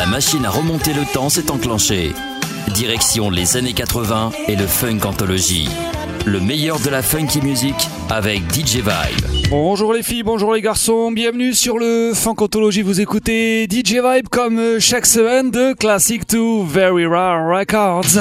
La machine à remonter le temps s'est enclenchée. Direction les années 80 et le Funk Anthology. Le meilleur de la funky music avec DJ Vibe. Bonjour les filles, bonjour les garçons, bienvenue sur le Funk Anthology. Vous écoutez DJ Vibe comme chaque semaine de Classic to Very Rare Records.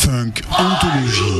Funk Anthologie.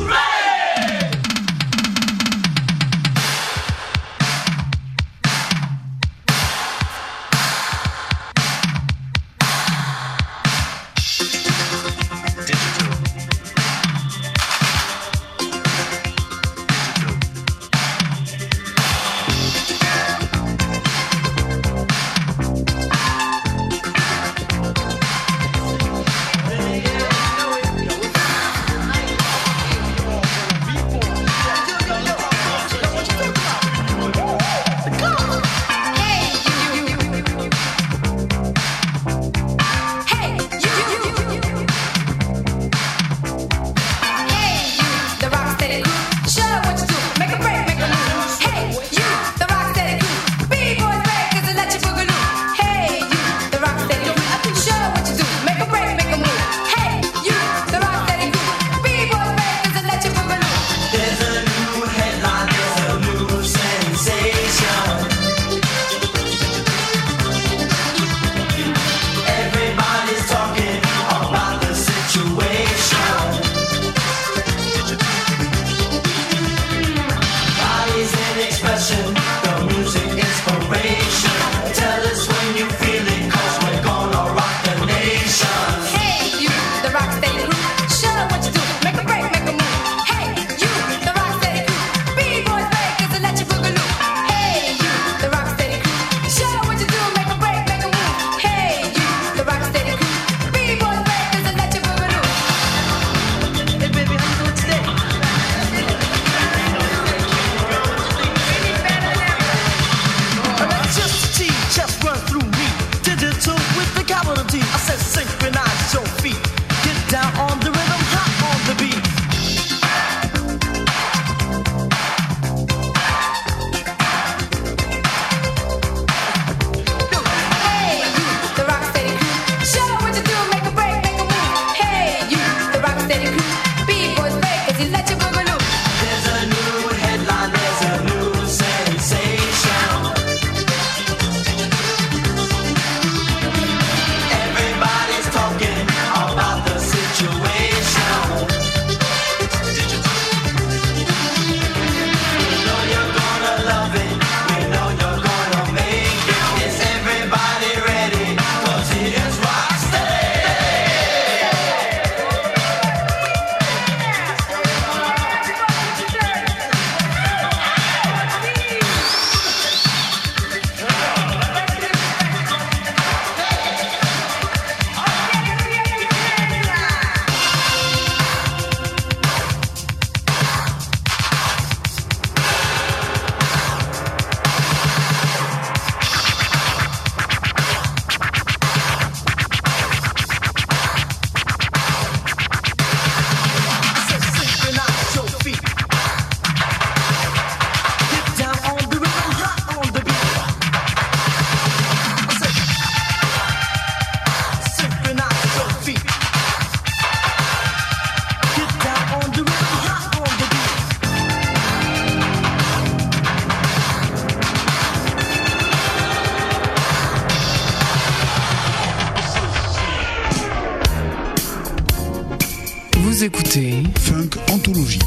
Vous écoutez Funk Anthologie.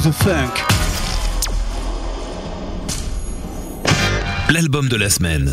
the funk. L'album de la semaine.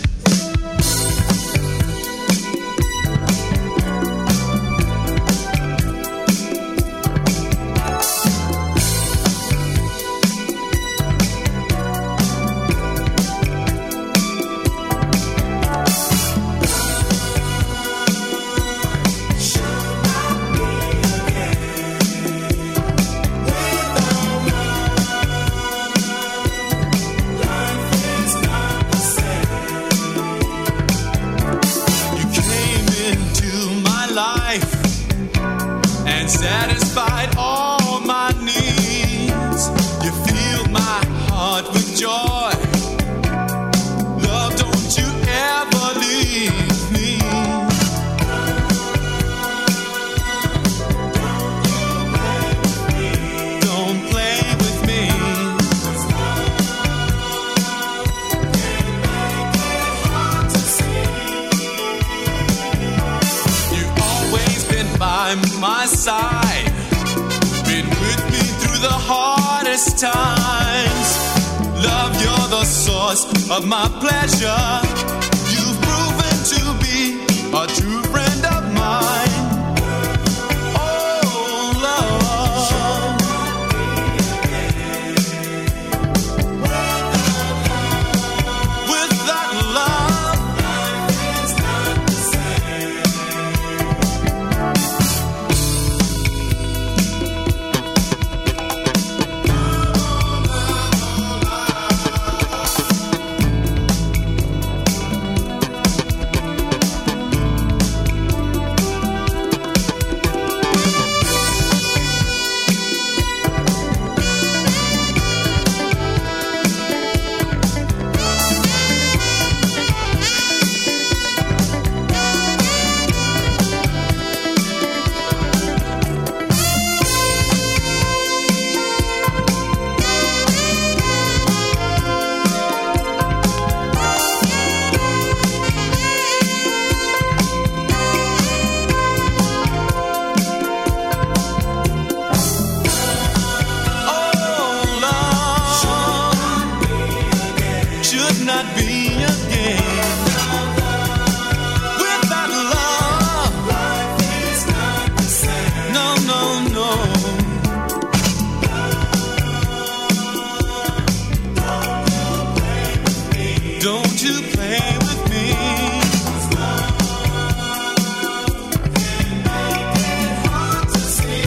Satisfied all my needs. You filled my heart with joy. Love, don't you ever leave me. Don't play with me. You've always been by my side, been with me through the hardest times. Love, you're the source of my pleasure. You've proven to be a true friend of mine. Oh, love, without love, life is not the same. Don't you play with me. Can make it hard to see.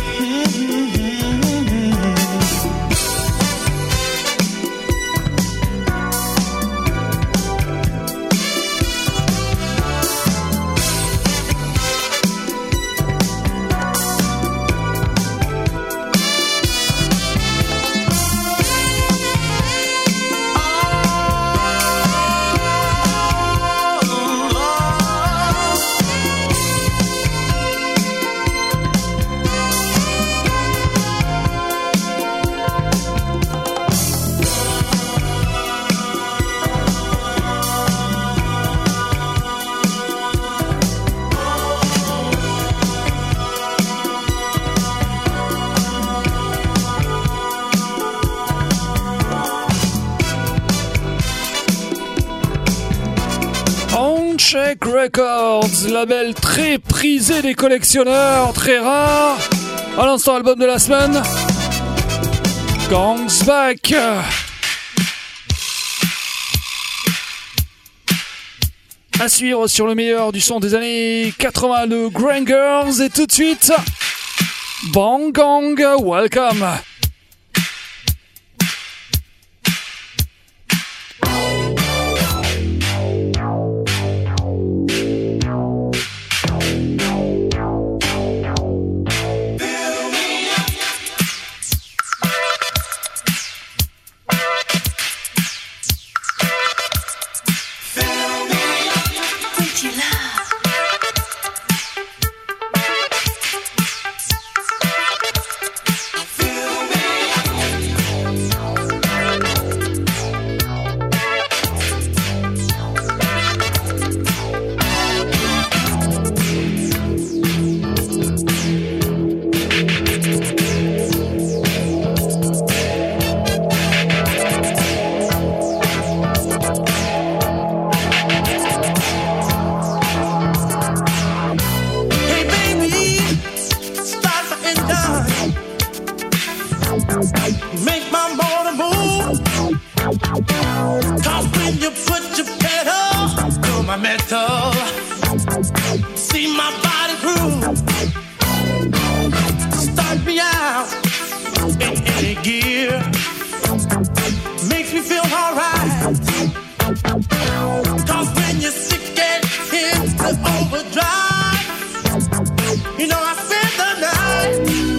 Check Records, label très prisé des collectionneurs, très rare. À l'instant, album de la semaine, Gangs Back. À suivre sur le meilleur du son des années 80, le Grangers. Et tout de suite, Bang Gang, welcome. Feel you put your pedal to my metal. See my body groove. Start me out in any gear. Makes me feel alright. Cause when you're sick and into overdrive, you know I spend the night.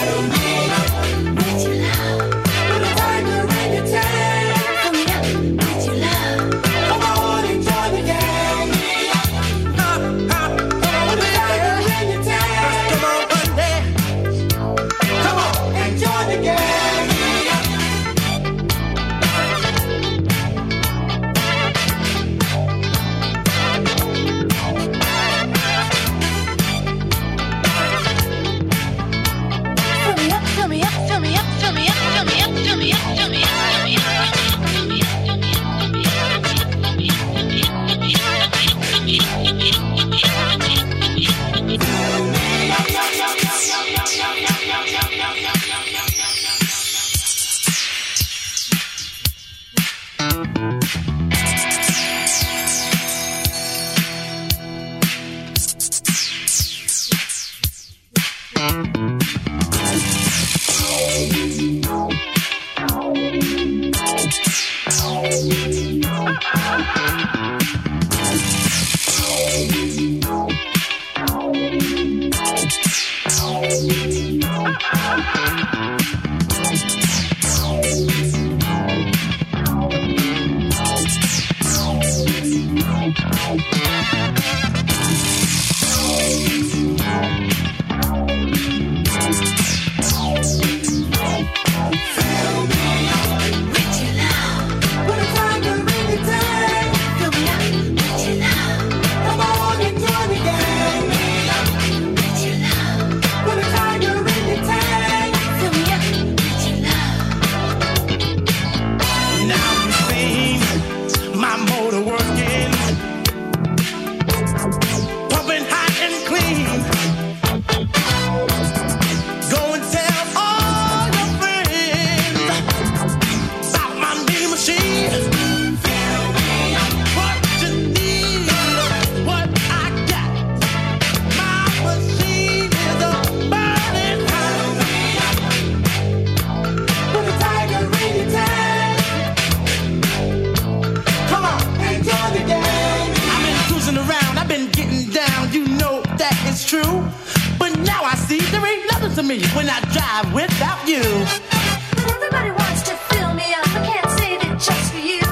When I drive without you. Everybody wants to fill me up. I can't save it just for you.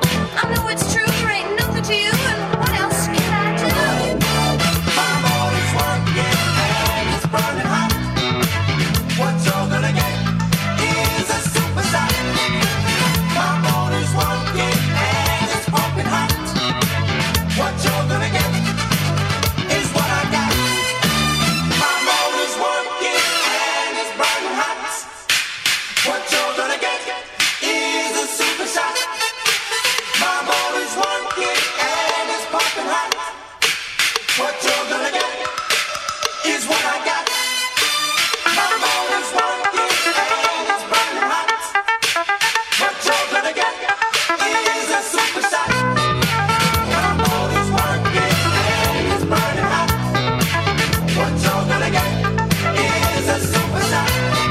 I know it's true, there ain't nothing to you. And what else can I do? My body's working and it's burning hot. What you're gonna get is a superstar. My body's working and it's pumping hot. What you're gonna get is what I got. My body's working. What you're gonna get is a super shot. My body's working and it's pumping hot. What you're gonna get is what I got. My body's working and it's burning hot. What you're gonna get is a super shot. My body's working and it's burning hot. What you're gonna get is a super shot.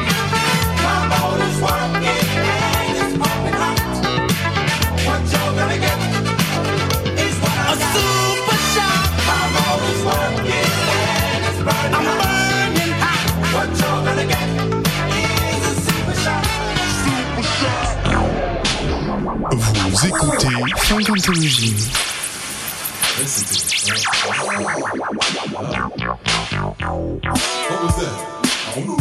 Working and it's pumping hot. What you're gonna get is what I got. A super shot. My body's working and it's burning hot. I'm burning hot. What you're gonna get is a super shot. Super shot. Vous écoutez Funkantologie. What was that? I don't know.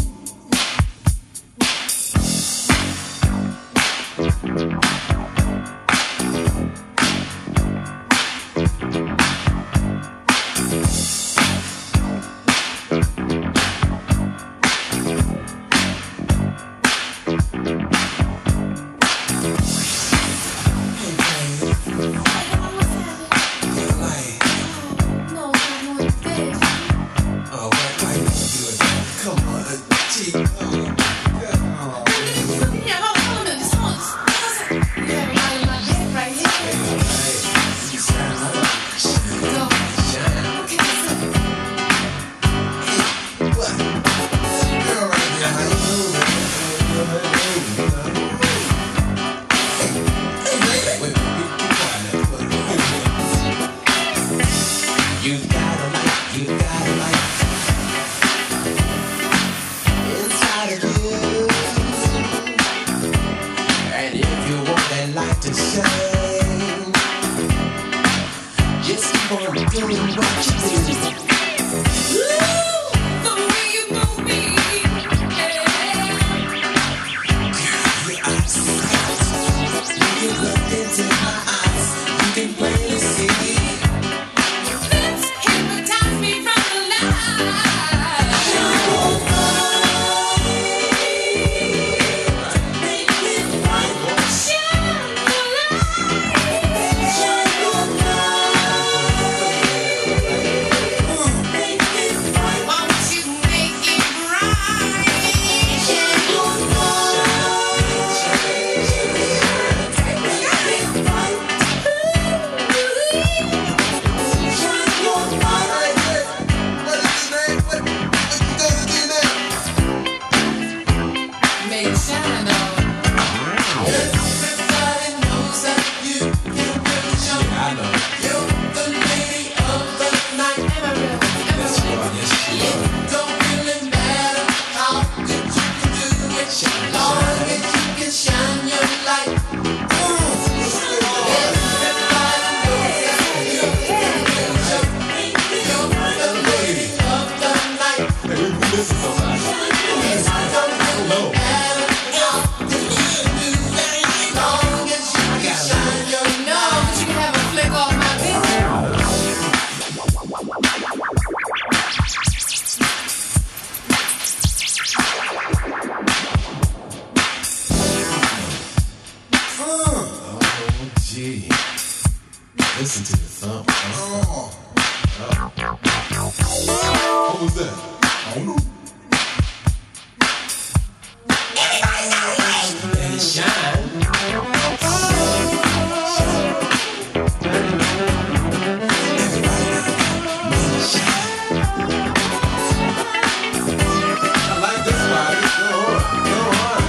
Come on, Listen to the thump. What was that? I don't know. Let it shine. I like this body. Go on. Go on.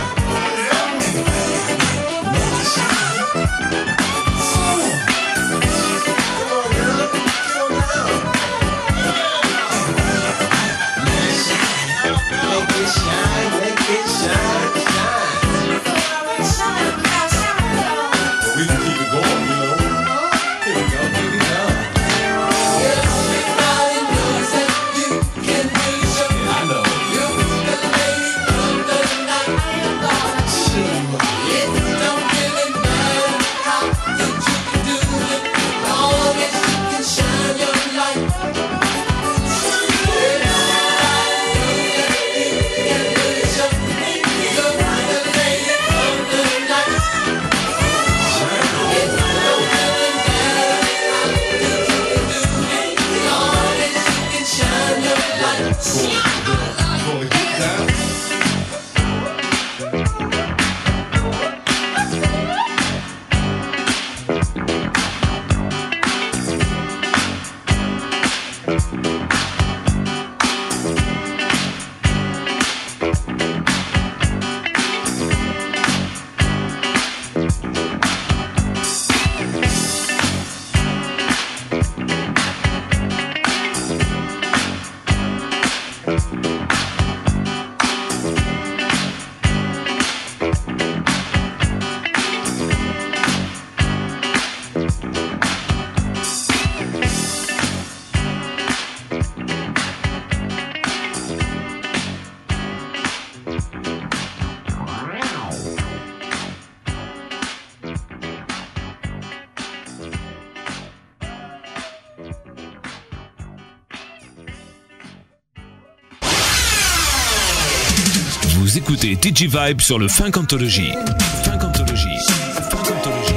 Vous écoutez DJ Vibe sur le Funk Anthology. Funk Anthology. Funk Anthology.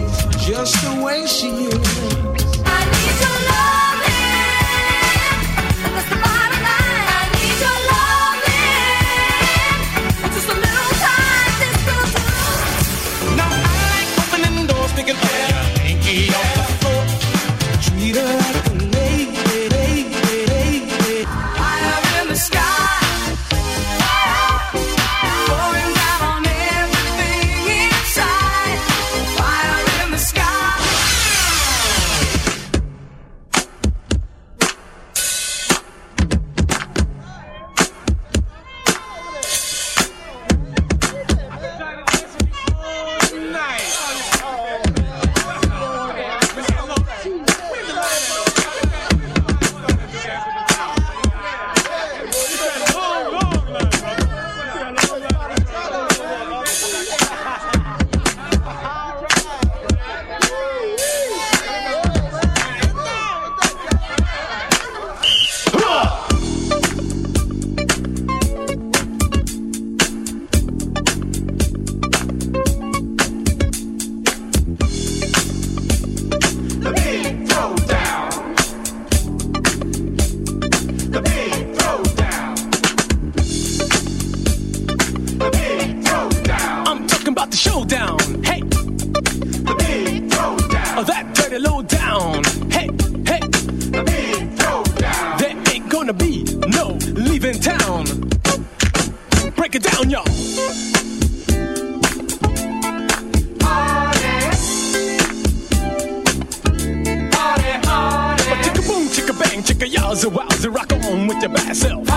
Just the way she is. Inside down. Hey, hey, the beat goes down. There ain't gonna be no leaving town. Break it down, y'all. Chicka boom, chicka bang, chicka yowza wowza, rock on with your bad self.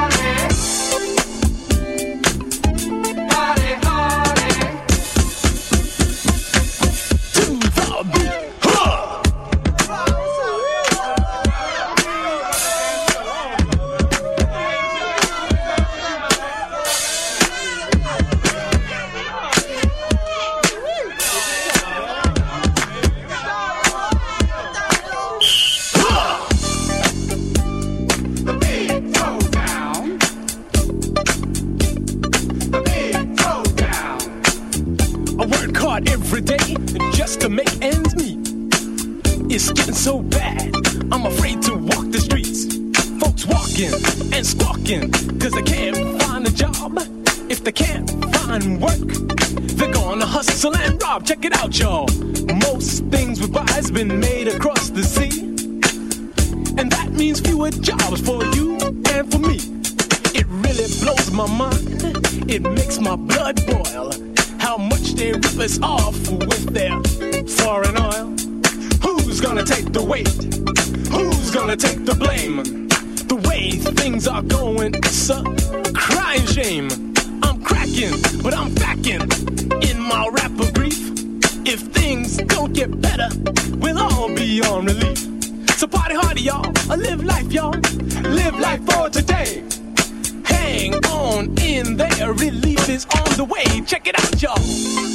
Every day just to make ends meet. It's getting so bad, I'm afraid to walk the streets. Folks walking and squawking, cause they can't find a job. If they can't find work, they're gonna hustle and rob. Check it out, y'all. Most things we buy has been made across the sea, and that means fewer jobs for you and for me. It really blows my mind, it makes my blood boil. How much they rip us off with their foreign oil. Who's gonna take the weight? Who's gonna take the blame? The way things are going, it's a crying shame. I'm cracking, but I'm backing in my rap of grief. If things don't get better, we'll all be on relief. So party hardy, y'all. Live life, y'all. Live life for today. Hang on in there, relief is on the way. Check it out, y'all.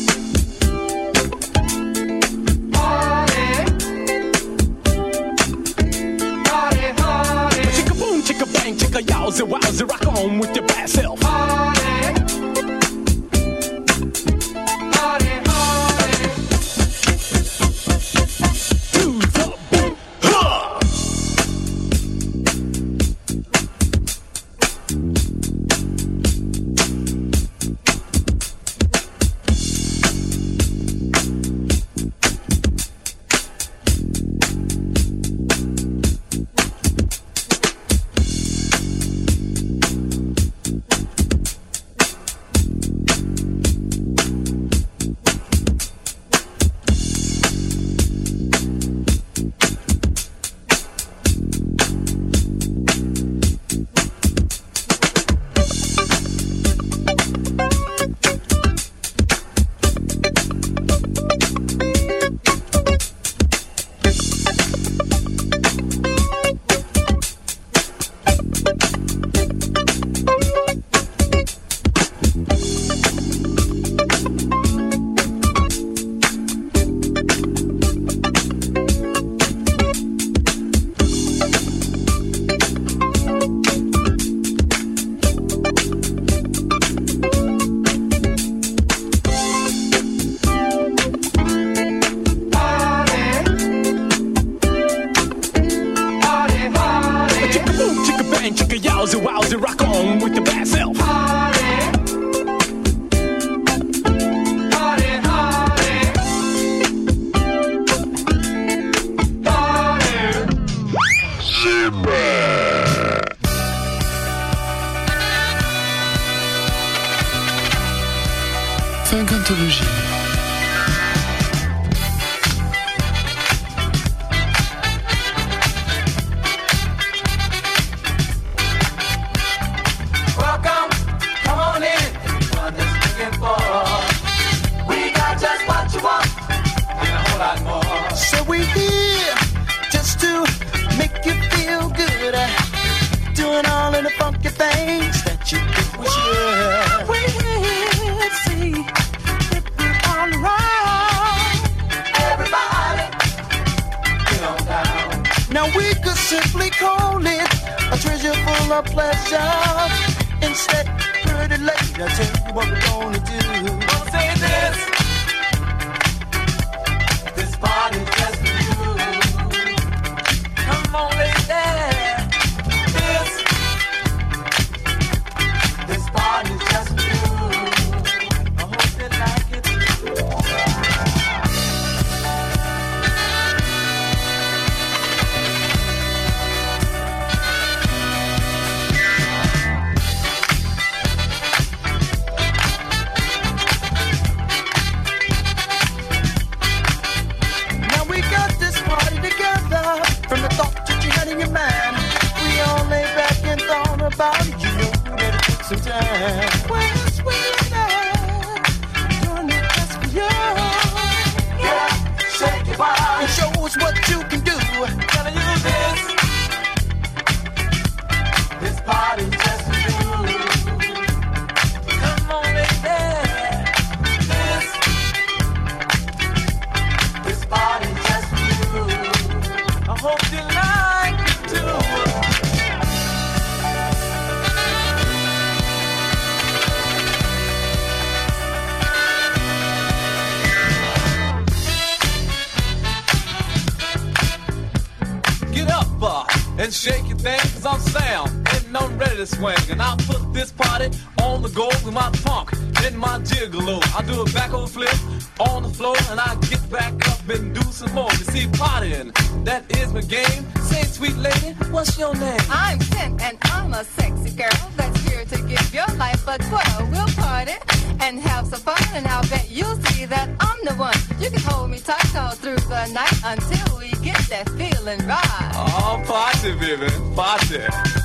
Party, party, party. Chicka boom, chicka bang, chicka yowza wowza, rock on with your bad self. Party, party, party. To the beat, huh! Funkantologie. Welcome, come on in. What is looking for? We got just what you want and a whole lot more. So we're here just to make you feel good, doing all of the funky things that you think we should. We're here, let's see if we're all right. Everybody, get on down. Now we could simply call it a treasure full of pleasure. Instead, pretty lady, I'll tell you what we're gonna do. Don't say this. This party's just for you. Come on, lady. This party's just for you. I hope you like it. and shake your thing, cause I'm Sam, and I'm ready to swing. And I put this party on the go with my funk and my gigolo. I do a back over flip on the floor, and I get back up and do some more. You see, partying, that is my game. Say, sweet lady, what's your name? I'm Tim, and I'm a sexy girl that's here to give your life a twirl. We'll party and have some fun, and I'll bet you'll see that I'm the one. You can hold me tight all through the night until we get that feeling right. Oh, party, baby, party.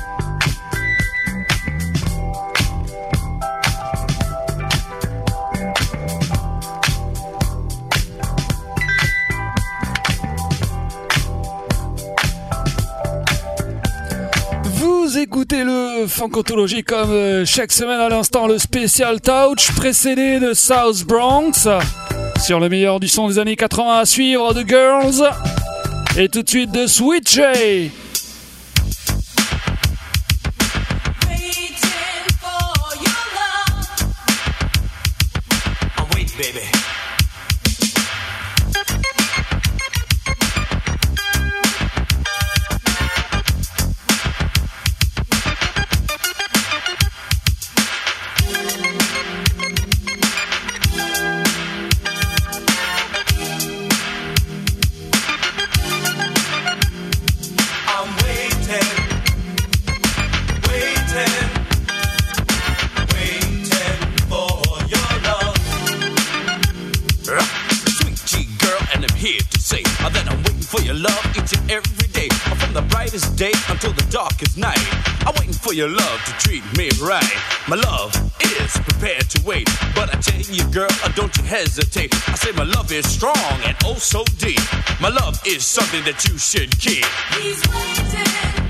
Vous écoutez le Funkotologie comme chaque semaine, à l'instant le spécial Touch précédé de South Bronx sur le meilleur du son des années 80 à suivre, The Girls, et tout de suite de Sweet J. Baby. Day until the darkest night, I'm waiting for your love to treat me right. My love is prepared to wait, but I tell you, girl, don't you hesitate. I say my love is strong and oh so deep. My love is something that you should keep. He's waiting.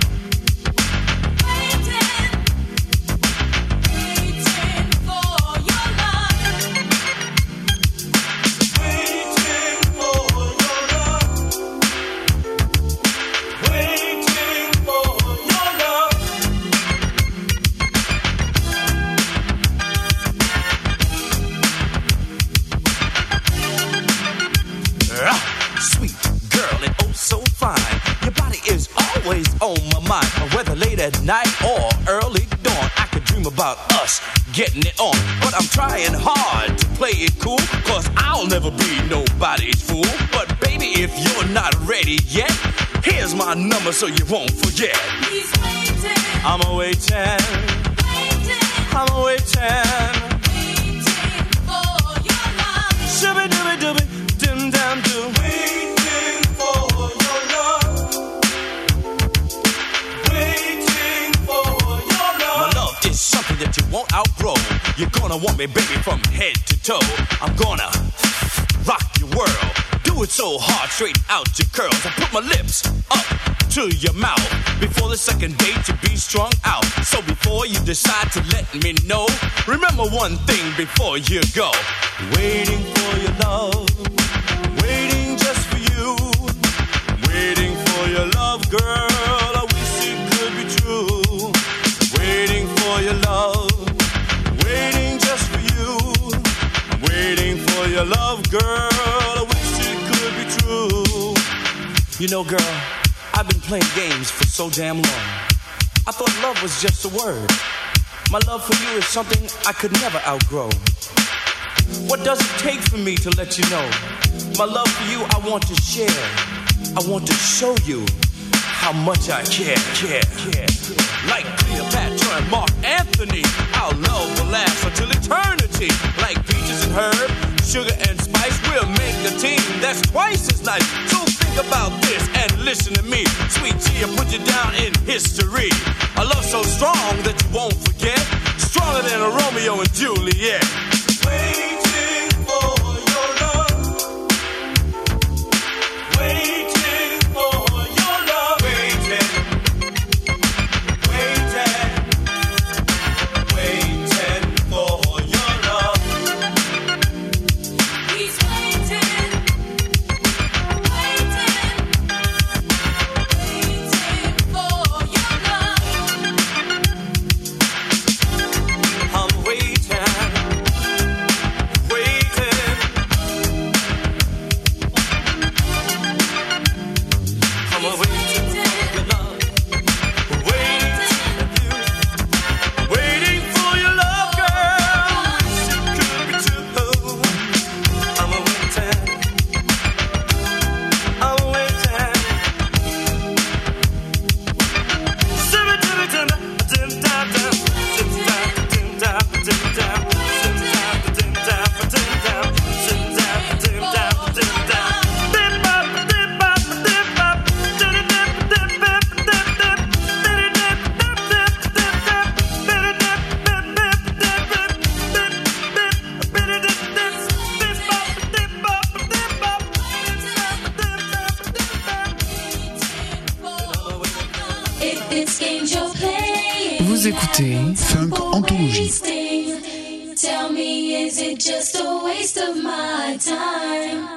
On my mind, whether late at night or early dawn, I could dream about us getting it on. But I'm trying hard to play it cool, cause I'll never be nobody's fool. But baby, if you're not ready yet, here's my number so you won't forget. He's waiting. I'm a-waiting. I'm a-waiting. Waiting for your love. Shooby-dooby-dooby, dim-dam-doo. Waiting for your love. It's something that you won't outgrow. You're gonna want me, baby, from head to toe. I'm gonna rock your world. Do it so hard, straight out your curls. I put my lips up to your mouth. Before the second date, you be strung out. So before you decide to let me know, remember one thing before you go. Waiting for your love, waiting just for you. Waiting for your love, girl, I wish it could be true. Waiting for your love, waiting just for you. Waiting for your love, girl, I wish it could be true. You know, girl, I've been playing games for so damn long. I thought love was just a word. My love for you is something I could never outgrow. What does it take for me to let you know? My love for you I want to share. I want to show you how much I care. Like Cleopatra and Mark Anthony, our love will last until eternity. Like peaches and herb, sugar and spice, we'll make a team that's twice as nice. So think about this and listen to me. Sweet G, I put you down in history. A love so strong that you won't forget. Stronger than a Romeo and Juliet. Waiting for your love. Waiting for your love. Waiting. Vous écoutez Funk Anthologie. Tell me, is it just a waste of my time?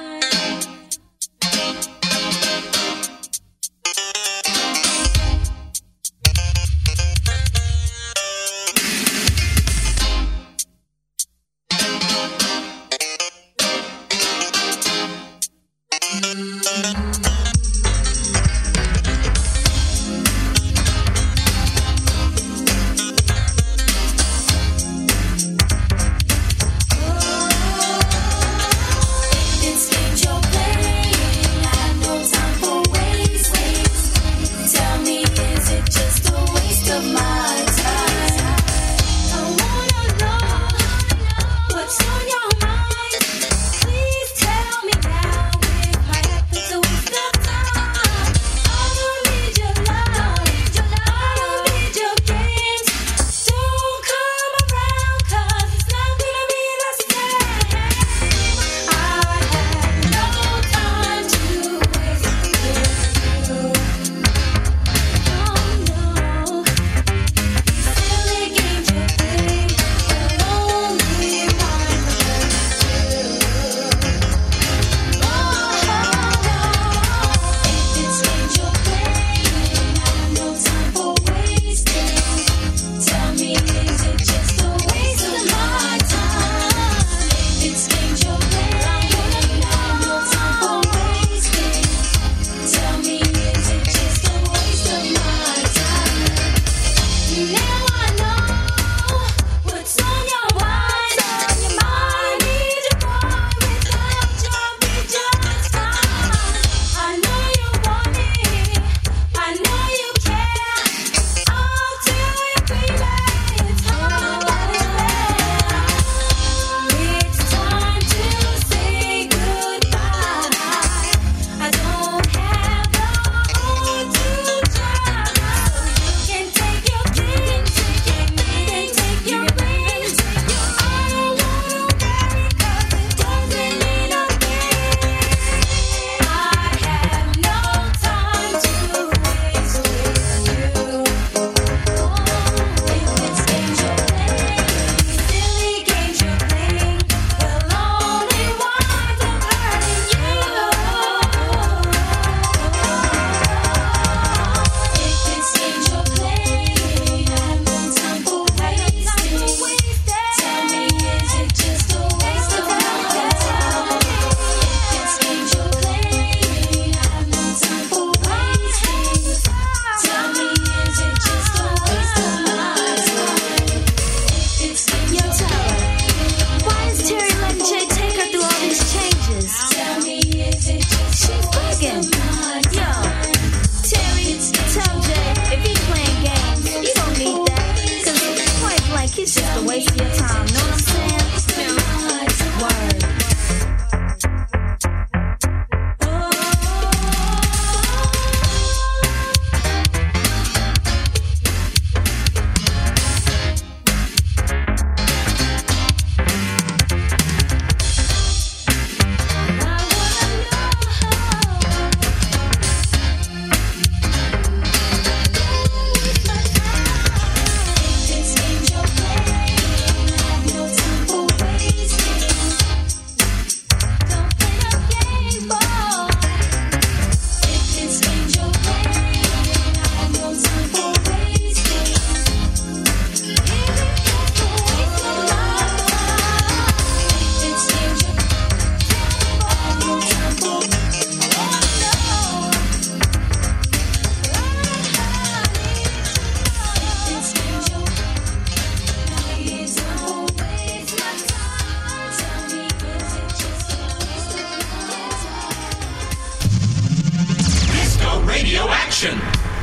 Action!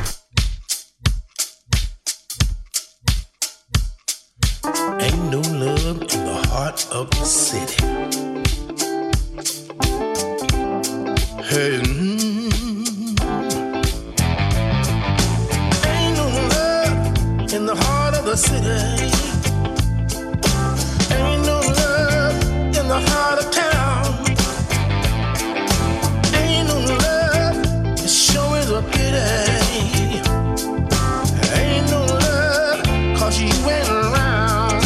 Ain't no love in the heart of the city. Hey, ain't no love in the heart of the city. Ain't no love in the heart of town. Ain't no love, it sure is a pity. Ain't no love, 'cause you went around.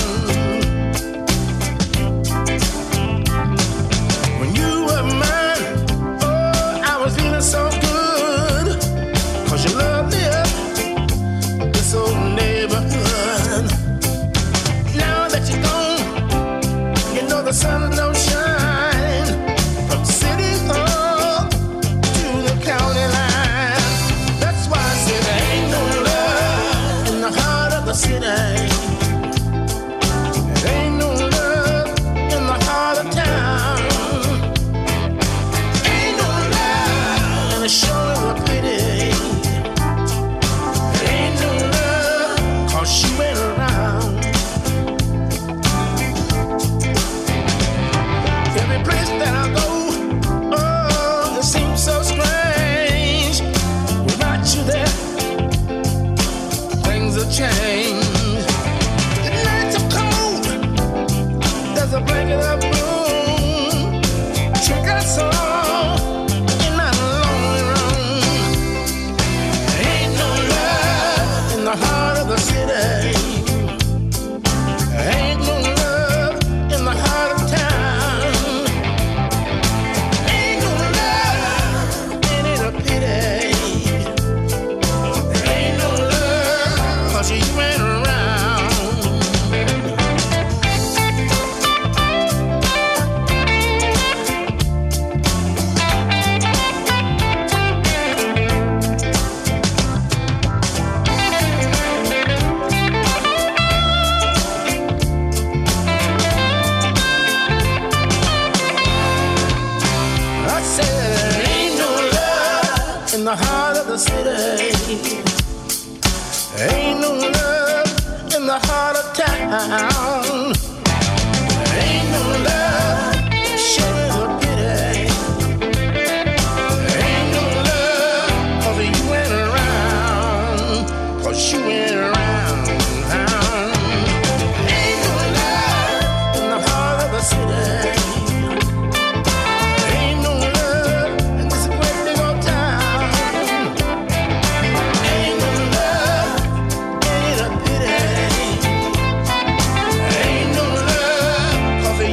When you were mine, oh, I was feeling so good, 'cause you loved me up this old neighborhood. Now that you're gone, you know the sun don't shine from City Hall to the county line. That's why I said there ain't no love in the heart of the city. There ain't no love in the heart of town. Ain't no love, and it sure is a pity. There ain't no love, 'cause she went around. Every place that I go, oh, it seems so strange. Without you there, things have changed. The nights are cold, there's a blanket of gloom. Trick us all in that lonely room. There ain't no love in the heart of the city. There ain't no love in the heart of town. Ain't no love, ain't it a pity? There ain't no love, 'cause you went around. I said there ain't no love in the heart of the city. There ain't no love in the heart of town. There ain't no love, sure is a pity. There ain't no love, 'cause you went around. 'Cause you went around town. Ain't no love in the heart of the city. Ain't no love in this great big old town. Ain't no love, ain't it a pity? Ain't no love, 'cause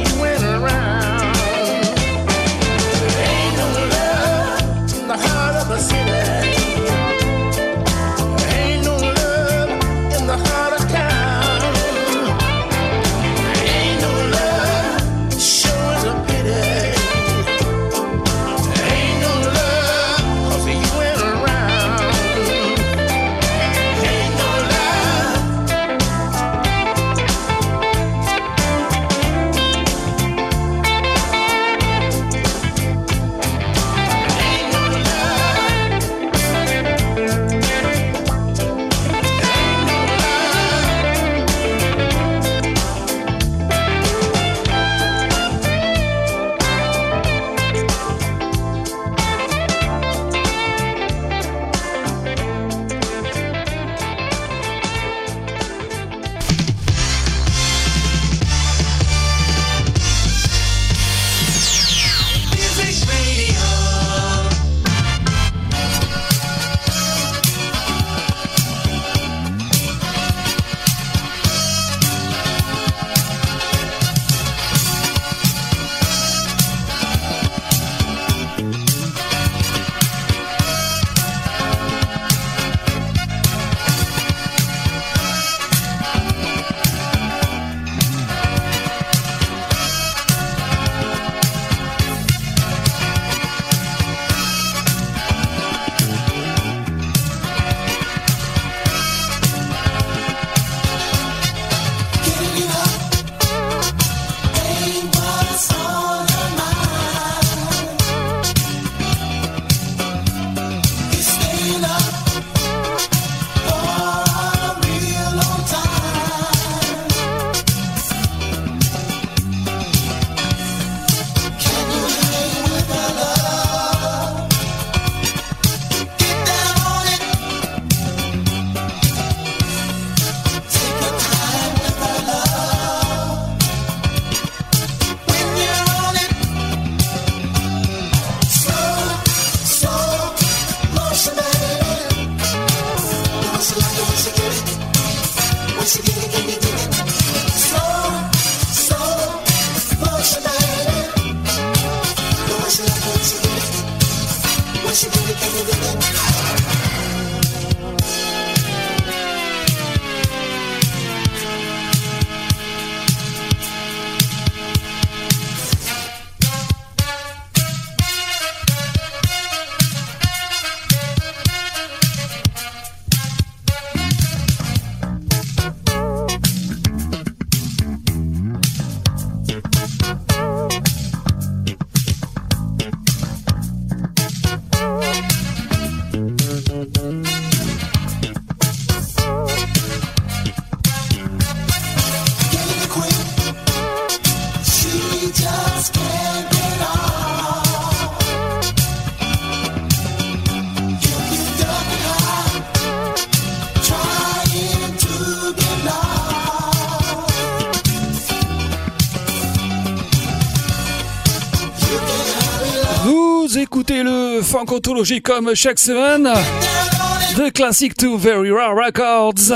écoutez le Funkotology comme chaque semaine. The Classic to Very Rare Records.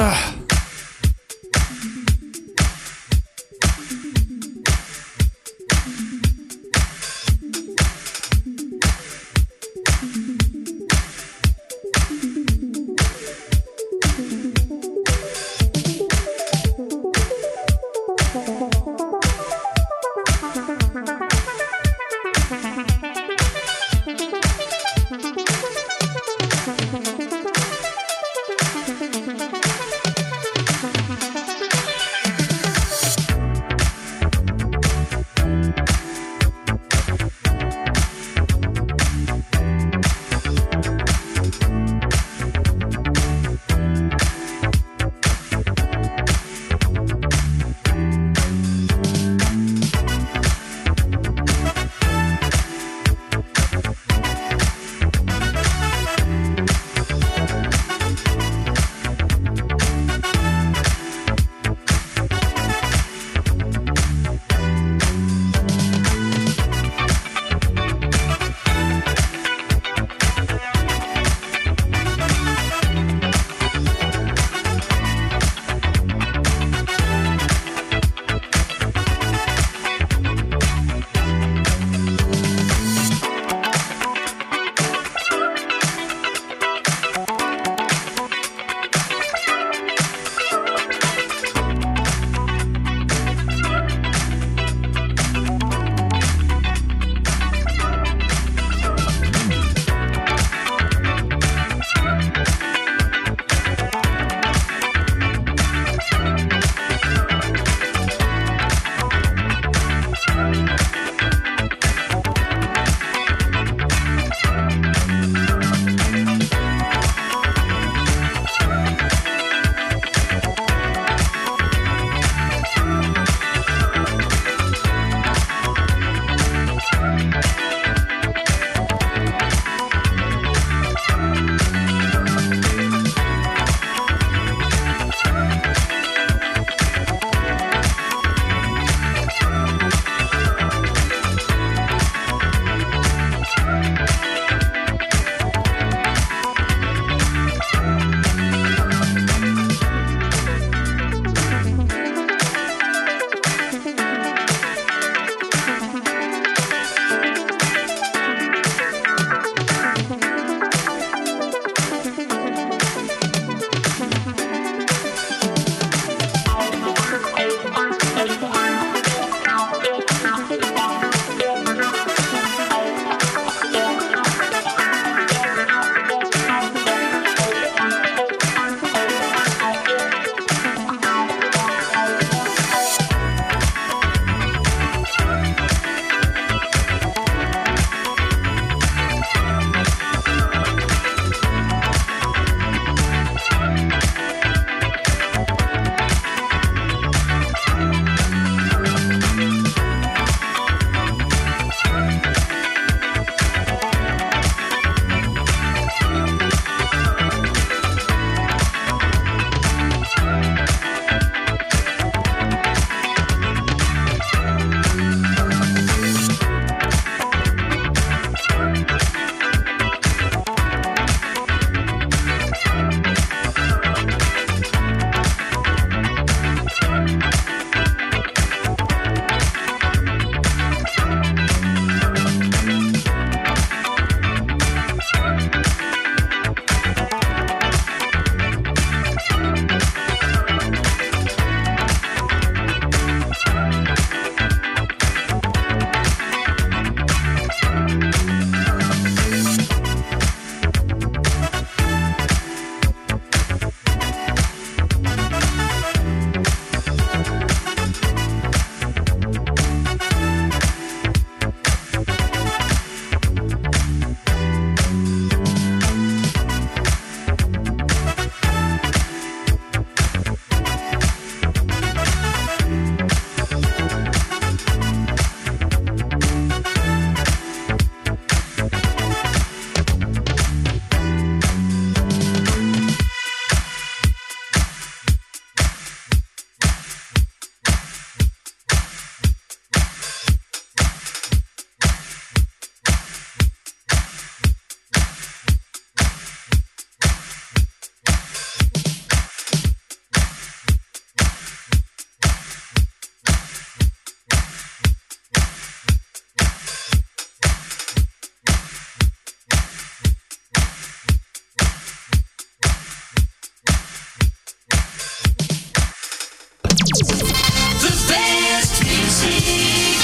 The best music.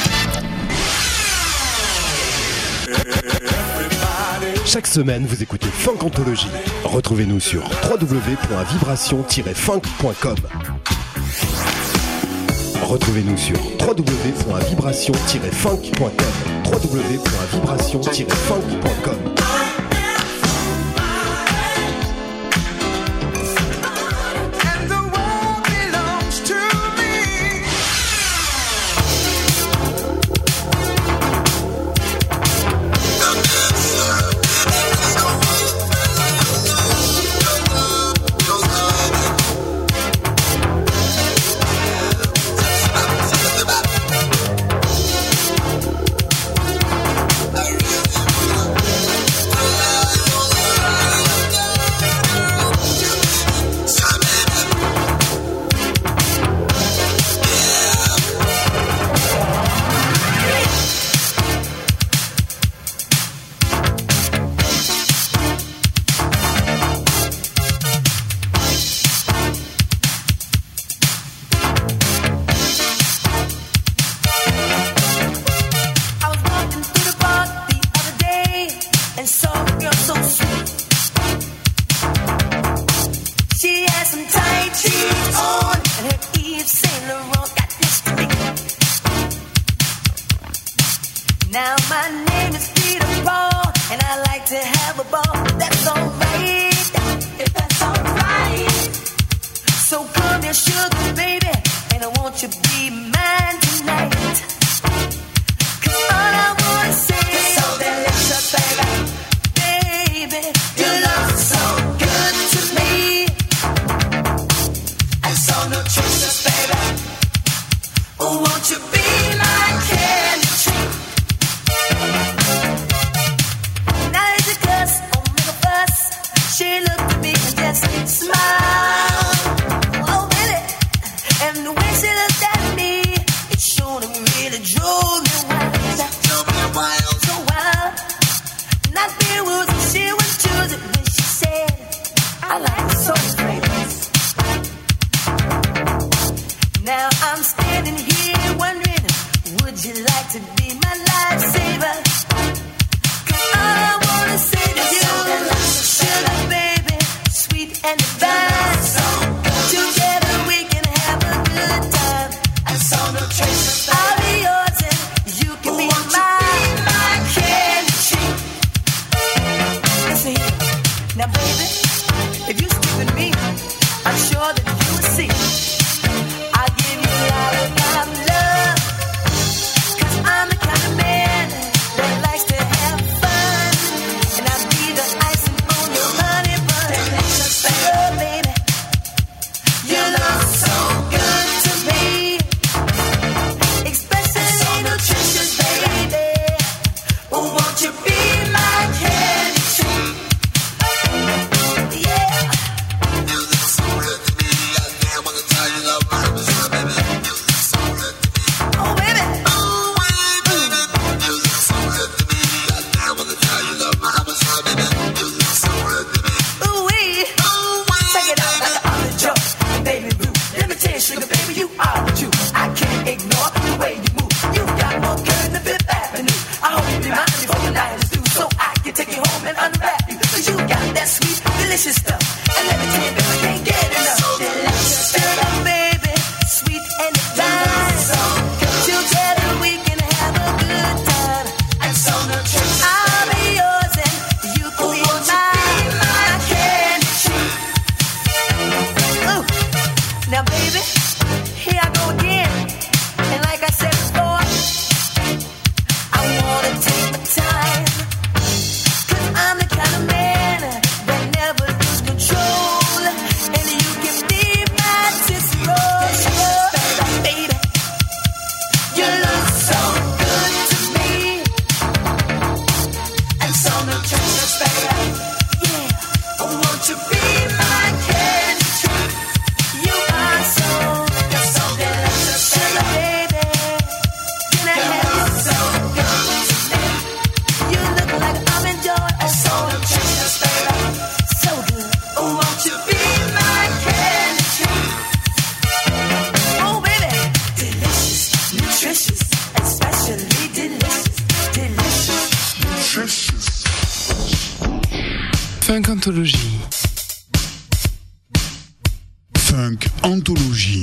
Chaque semaine, vous écoutez Funk Anthology. Retrouvez-nous sur www.vibration-funk.com. Retrouvez-nous sur www.vibration-funk.com. www.vibration-funk.com. Now my name is Peter Paul, and I like to have a ball. That's alright, if that's alright. So come here, sugar baby, and I want you to be mine tonight. 'Cause all I wanna say is so delicious, baby. Baby, you look so good to me. And so nutritious, baby. Oh, won't you be my candy treat? Now is it 'cause oh, make a fuss? She looked at me and just smiled. Oh, really? And the way she looked at me, it sure really drove me wild. So wild. Not being woozy, she was choosing when she said, I like the soul fragrance. Now I'm standing here wondering, would you like to be my lifesaver? 'Cause all I wanna say to you, sugar baby, sweet and divine. Together we can have a good time. I'll be yours and you can be my candy treat. Listen here, now baby, if you stick with me, I'm sure that you will see. I'll give you a lot of love. 'Cause I'm the kind of man that likes to have fun. And I'll be the icing on your honey bun. Oh, baby, you look so good to me. Especially nutritious, baby. Oh, won't you be my candy treat? Yeah. You look so good to me. I can't wanna tell you love my baby. You look so good to me. Oh, baby. Oh, baby. You look so good to me. I can't wanna tell you love my baby. You look so good to me. Ooh, wee. Take it out like an olive joke. Baby blue. Let me tell you, sugar baby, you are the truth. I can't ignore the way you move. You got more girl than Fifth Avenue. I hope you be mine before the night is through, so I can take you home and unwrap you. 'Cause you got that sweet, delicious stuff. And let me tell you, baby, I can't get enough. Delicious stuff, baby, sweet and divine. Together we can have a good time. And so nutritious. I'll be yours and you can be my candy treat. Ooh. Now, baby, here I go again. And like I said before, I wanna take my time. 'Cause I'm the kind of man that never lose control. And you can be my Cicero. Baby, you look so good to me. And so nutritious, baby. Yeah, oh, won't you be my candy treat? You are so, you're so delicious, sugar baby. Can I have you so good to me? You look like almond joy, oh, so nutritious, baby. So good, oh, won't you be my candy treat? Funkantologie. Funk Anthologie.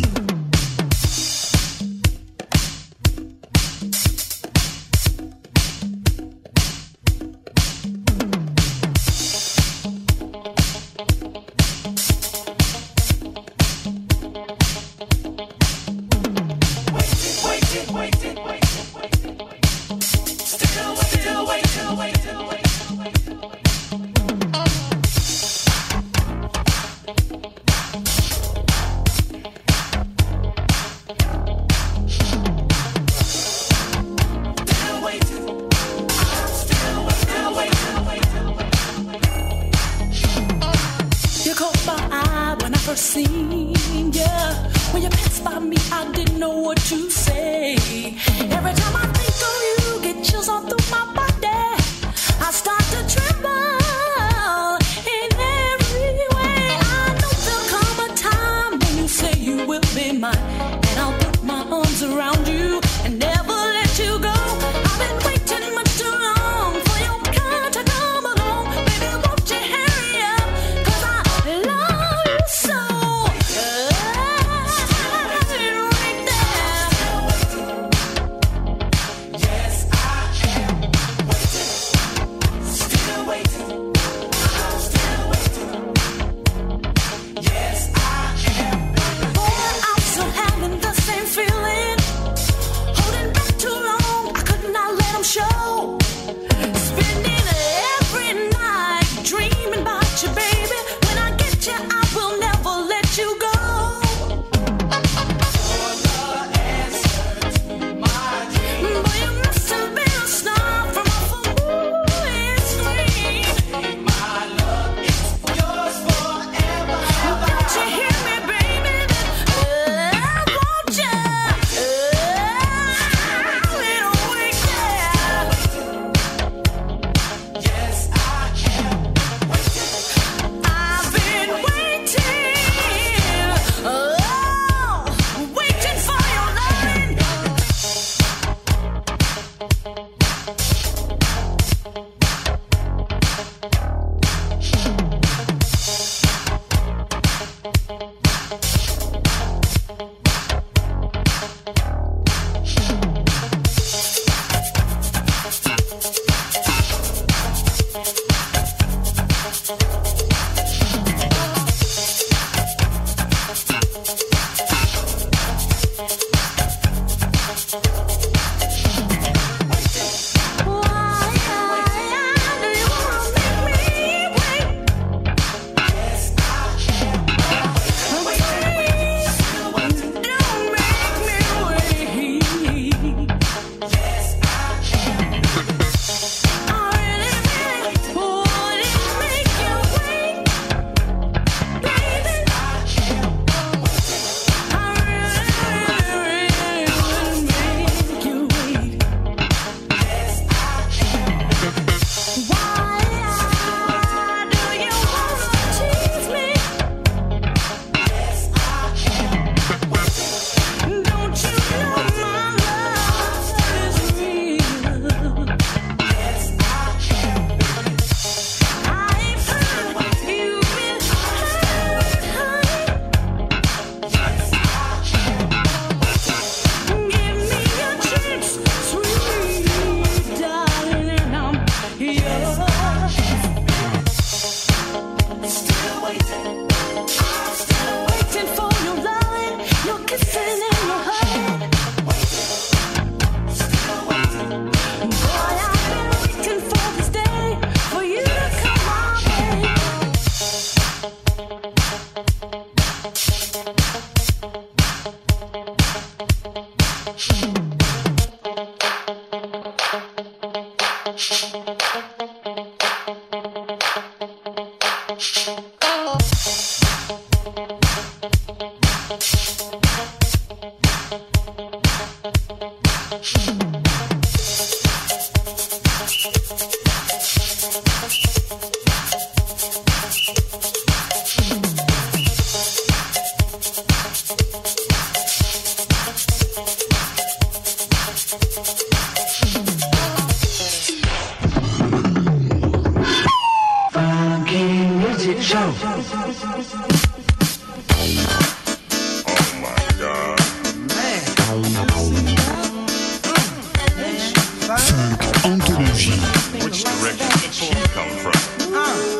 Funk Anthology. Which direction did she come from?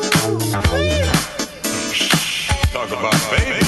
Talk about baby.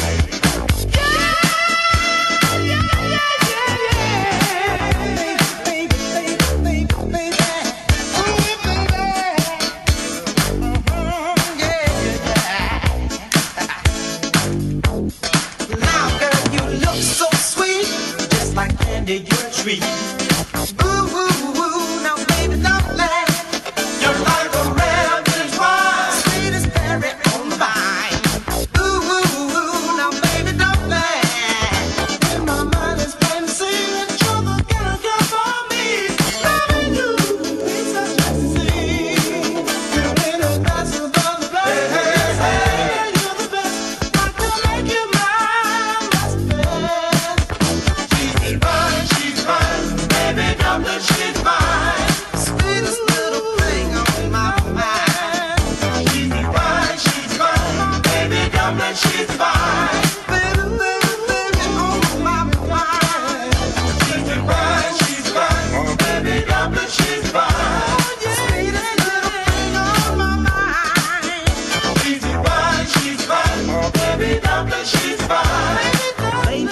Your tree. Ooh, ooh, ooh, now baby, don't let. You're like a red village wine, sweet as berry on the vine. Ooh, ooh, ooh, now baby, don't let. In my mind is plain to see that you're the girl for me. Loving you is such a sin. You're in the best of the place. Hey, you're the best. I can make you mine, that's the best. She's divine. She's fine, baby, dumpling, she's fine. Sweetest little thing on my mind. She's fine, baby, dumpling, she's fine. Baby, baby, baby, on my mind. She's fine, baby, dumpling, she's fine. Sweetest little thing on my mind. She's fine, baby, dumpling, she's fine. Baby,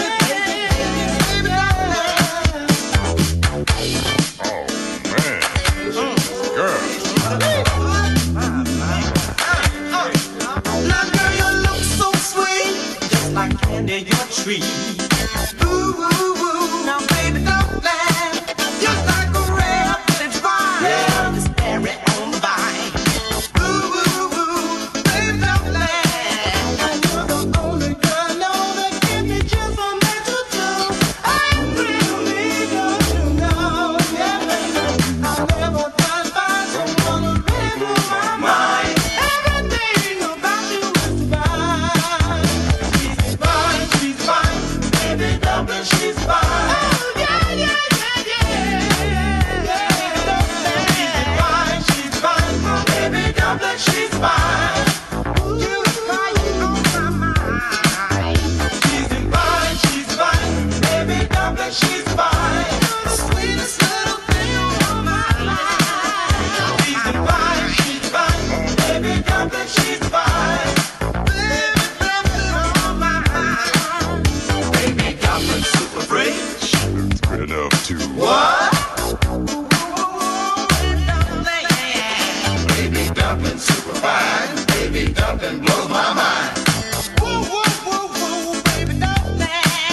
your tree. Ooh, ooh, ooh, now baby, don't laugh. You're like a red village vine. Yeah, this berry on the vine. Ooh, ooh, ooh, baby, don't laugh. And you're the only girl, know that give me just from head to toe. I'm really, don't you know? Yeah, baby, I never thought I'd find someone who really blew my mind. Everything about you is divine. She's fine, baby, dumpling, she's fine. Oh, yeah, yeah, yeah, yeah. She's fine, baby, dumpling, she's fine. You fine on my mind. She's fine, baby, dumpling, she's fine. The sweetest little thing on my life. She's fine, baby, dumpling, she's fine. Super fresh. It's good enough to what? Baby dumpling, super fine. Baby dumpling blows my mind. Woo, woo, woo, woo, baby dumpling.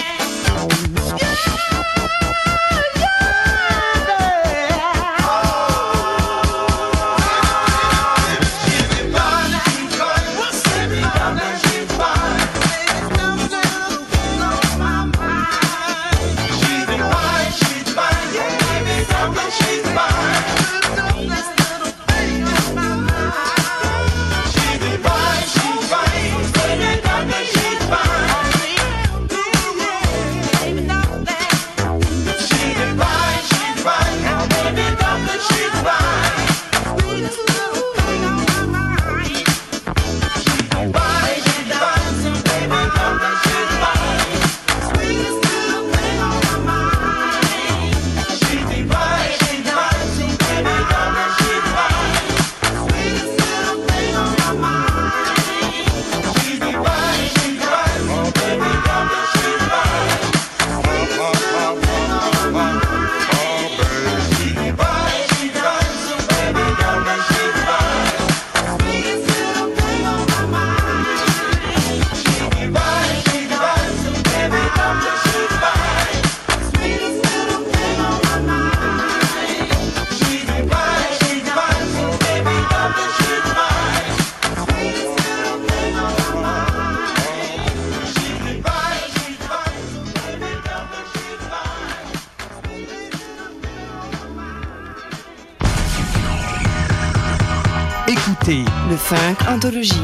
Écoutez le Funk Anthology.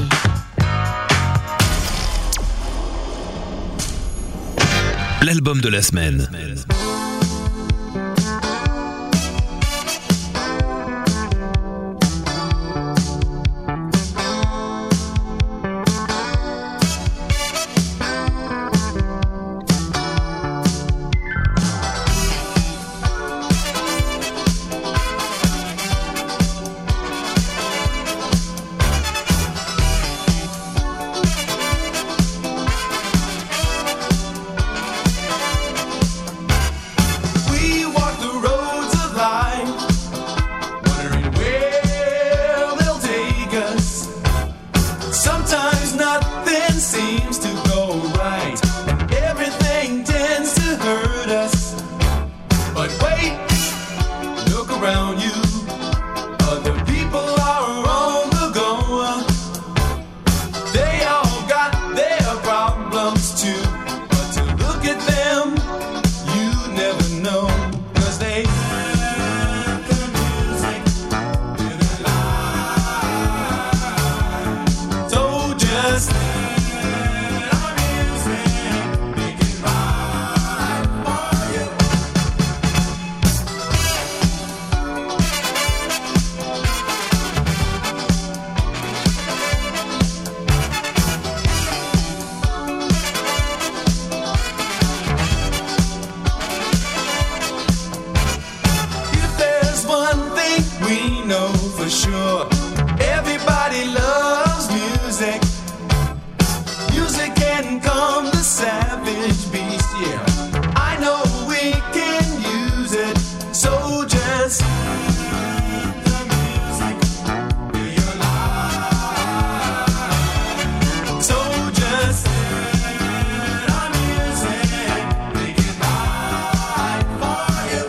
L'album de la semaine. yeah. I know we can use it, so just let the music be your life. So just let our music make it right for you.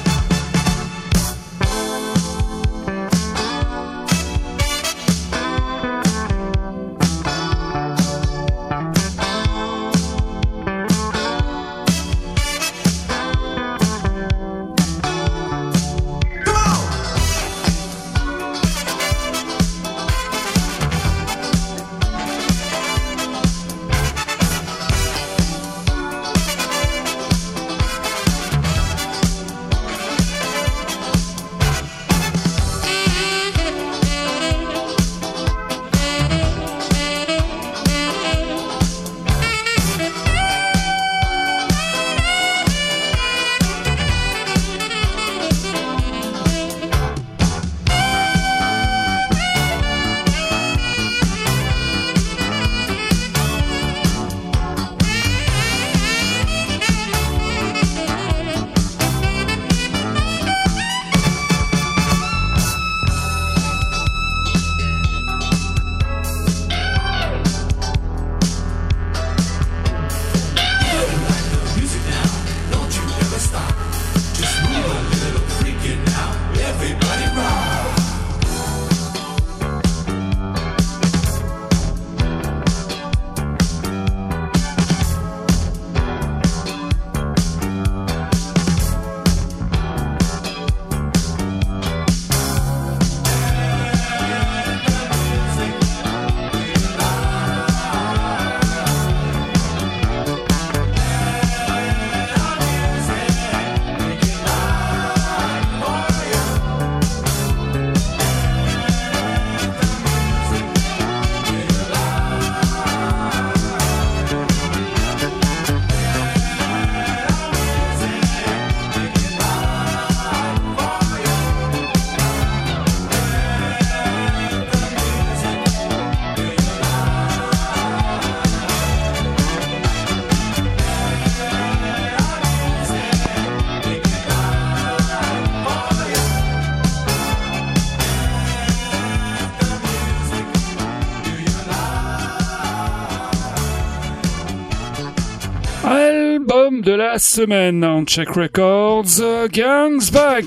Album de la semaine en Check Records, Gangs Back.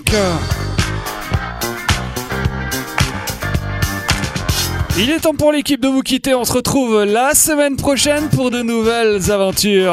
Il est temps pour l'équipe de vous quitter, on se retrouve la semaine prochaine pour de nouvelles aventures.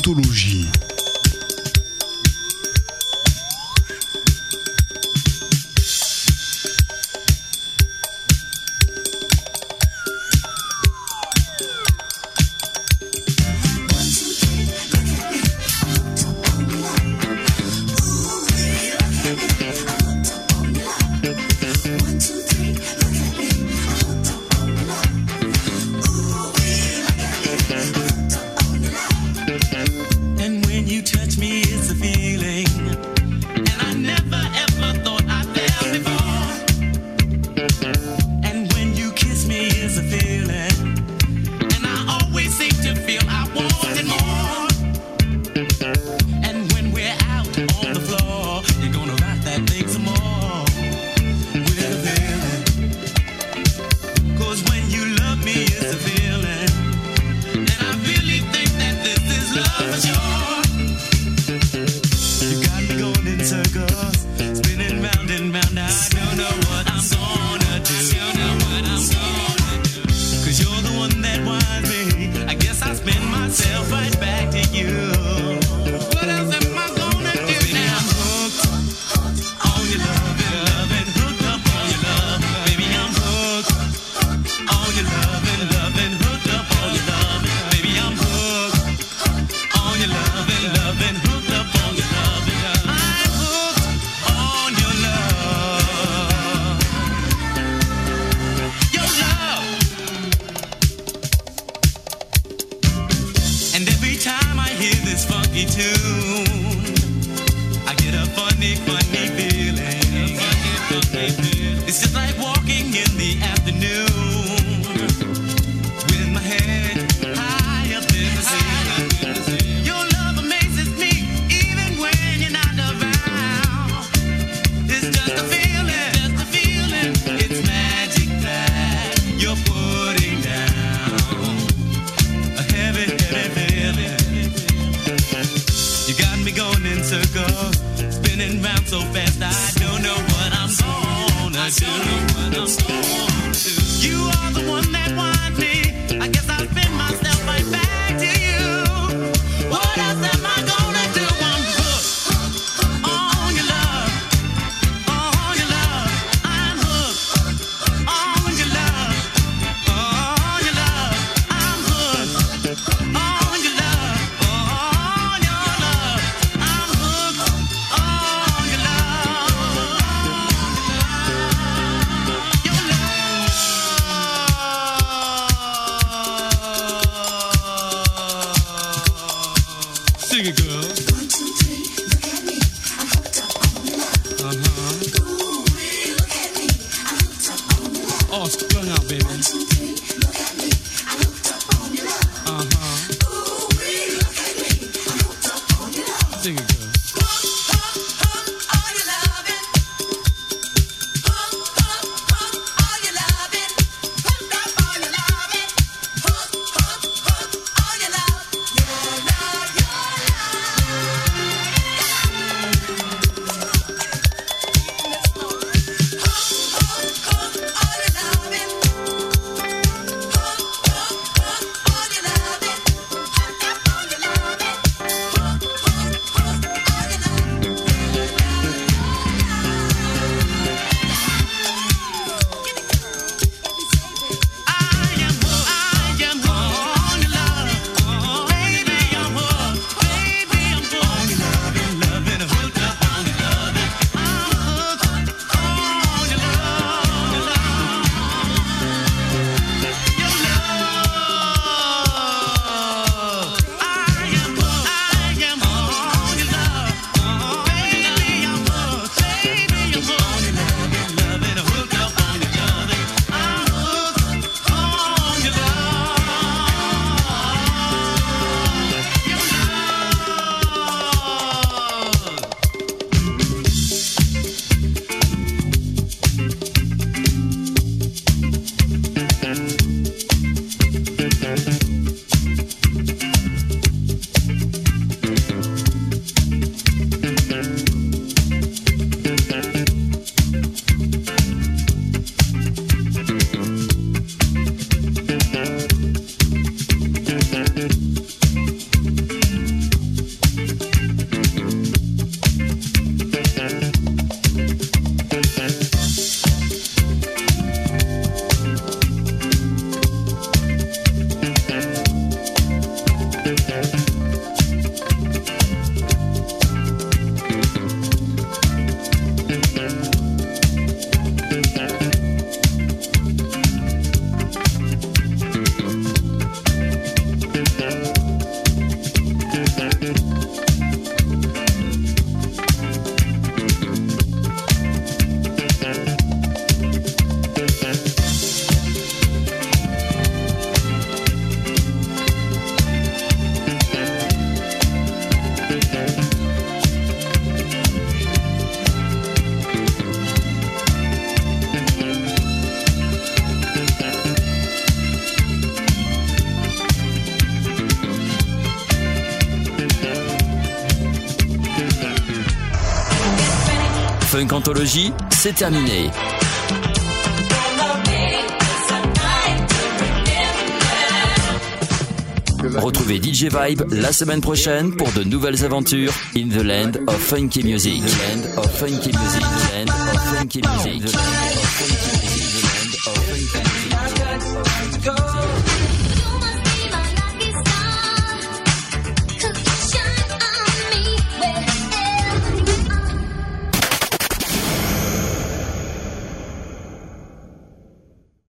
Anthologie. And when you touch me, it's a feeling, and I never ever thought I felt before. And when you kiss me, it's a feeling, and I always seem to feel I wanted more. And when we're out on the floor, you're gonna rock that thing some more with a feeling. 'Cause when you love me, it's a feeling, and I really think that this is love for sure. You got me going in circles, spinning round and round. I don't know what I'm gonna do. Don't know what I'm gonna do. 'Cause you're the one that wants me. I guess I spin myself right back to you. What else am I gonna do now? I'm hooked on your love and hooked up on your love. Baby, I'm hooked on your love and hooked up on your love. Baby, I'm hooked on your love and hooked up on your love. I'm hooked on your love. Your love. And every time I hear this funky tune, I get a funny, funny feeling. It's just like walking in the afternoon with my head high up in the ceiling. Your love amazes me even when you're not around. It's just a feeling, It's magic that you're putting down. A heavy, heavy feeling. You got me going in circles, spinning round so fast. I don't know what I'm gonna do. You are the one that wants me. I guess I'll spin myself right back to you. What else am I gonna do? I'm hooked on your love, on your love. I'm hooked on your love, on your love. I'm hooked on your love, on your love. I'm hooked on your love, your love. Funk Anthology, c'est terminé. Retrouvez DJ Vibe la semaine prochaine pour de nouvelles aventures in the land of funky music. The land of funky music. The land of funky music. The land of funky music.